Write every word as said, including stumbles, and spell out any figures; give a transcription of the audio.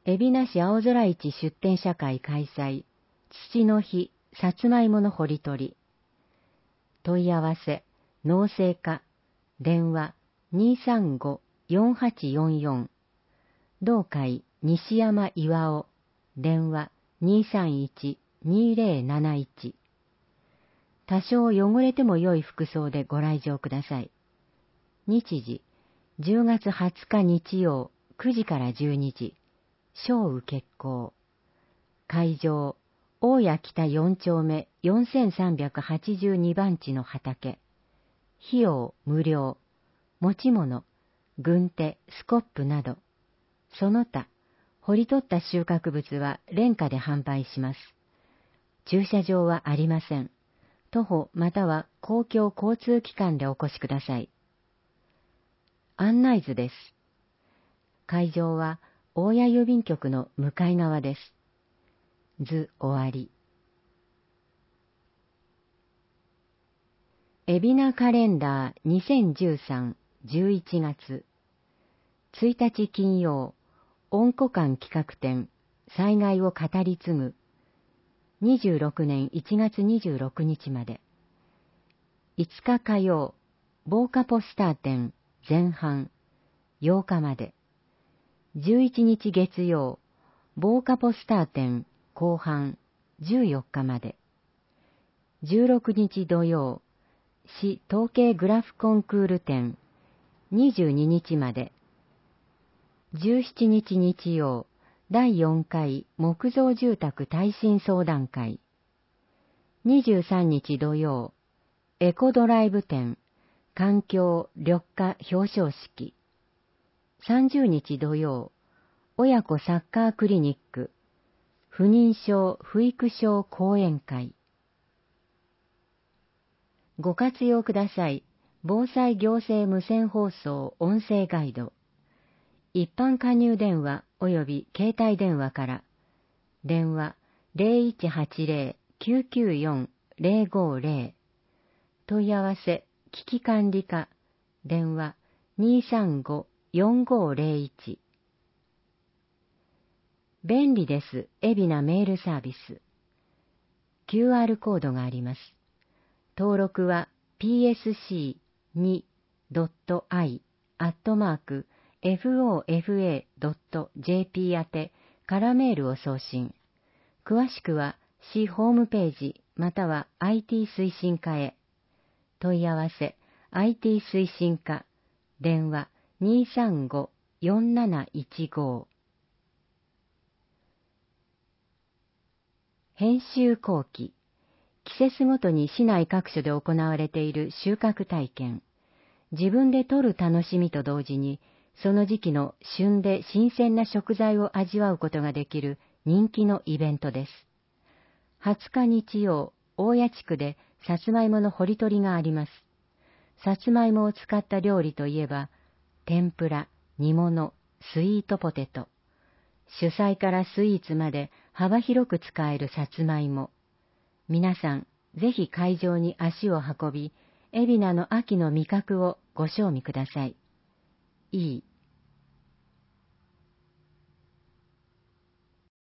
海老名市青空市出店社会開催、父の日、さつまいもの掘り取り。問い合わせ、農政課、電話 にーさんごーよんはちよんよん。同会、西山岩尾、電話 にーさんいちにーぜろなないち。多少汚れても良い服装でご来場ください。日時、じゅうがつはつか日曜、くじからじゅうにじ、小雨決行。会場、大谷北よん丁目よんさんはちに番地の畑。費用無料。持ち物、軍手、スコップなど。その他、掘り取った収穫物は廉価で販売します。駐車場はありません。徒歩または公共交通機関でお越しください。案内図です。会場は大谷郵便局の向かい側です。図終わり。海老名カレンダーにせんじゅうさん、じゅういちがつ。ついたち金曜、恩古館企画展、災害を語り継ぐ。にじゅうろくねんいちがつにじゅうろくにちまで。いつか火曜、防火ポスター展、前半、ようかまで。じゅういちにち月曜、防火ポスター展、後半、じゅうよっかまで。じゅうろくにち土曜、市統計グラフコンクール展、にじゅうににちまで。じゅうしちにち日曜、だいよんかい木造住宅耐震相談会。にじゅうさんにち土曜、エコドライブ展、環境緑化表彰式。さんじゅうにち土曜、親子サッカークリニック、不妊症不育症講演会。ご活用ください。防災行政無線放送音声ガイド。一般加入電話及び携帯電話から。電話 ゼロいちはちゼロ きゅうきゅうよん ゼロごゼロ。問い合わせ危機管理課。電話 にーさんごーよんごーゼロいち。便利です。海老名メールサービス。キューアール コードがあります。登録は ピーエスシーにドットアイ アットマーク フォーエフエードットジェーピー 宛てからメールを送信。詳しくは市ホームページまたは アイティー 推進課へ。問い合わせ アイティー 推進課。電話 にーさんごーよんなないちご。編集後期。季節ごとに市内各所で行われている収穫体験。自分で採る楽しみと同時に、その時期の旬で新鮮な食材を味わうことができる人気のイベントです。はつか日曜、大谷地区でさつまいもの掘り取りがあります。さつまいもを使った料理といえば、天ぷら、煮物、スイートポテト。主菜からスイーツまで幅広く使えるさつまいも。皆さん、ぜひ会場に足を運び、海老名の秋の味覚をご賞味ください。いい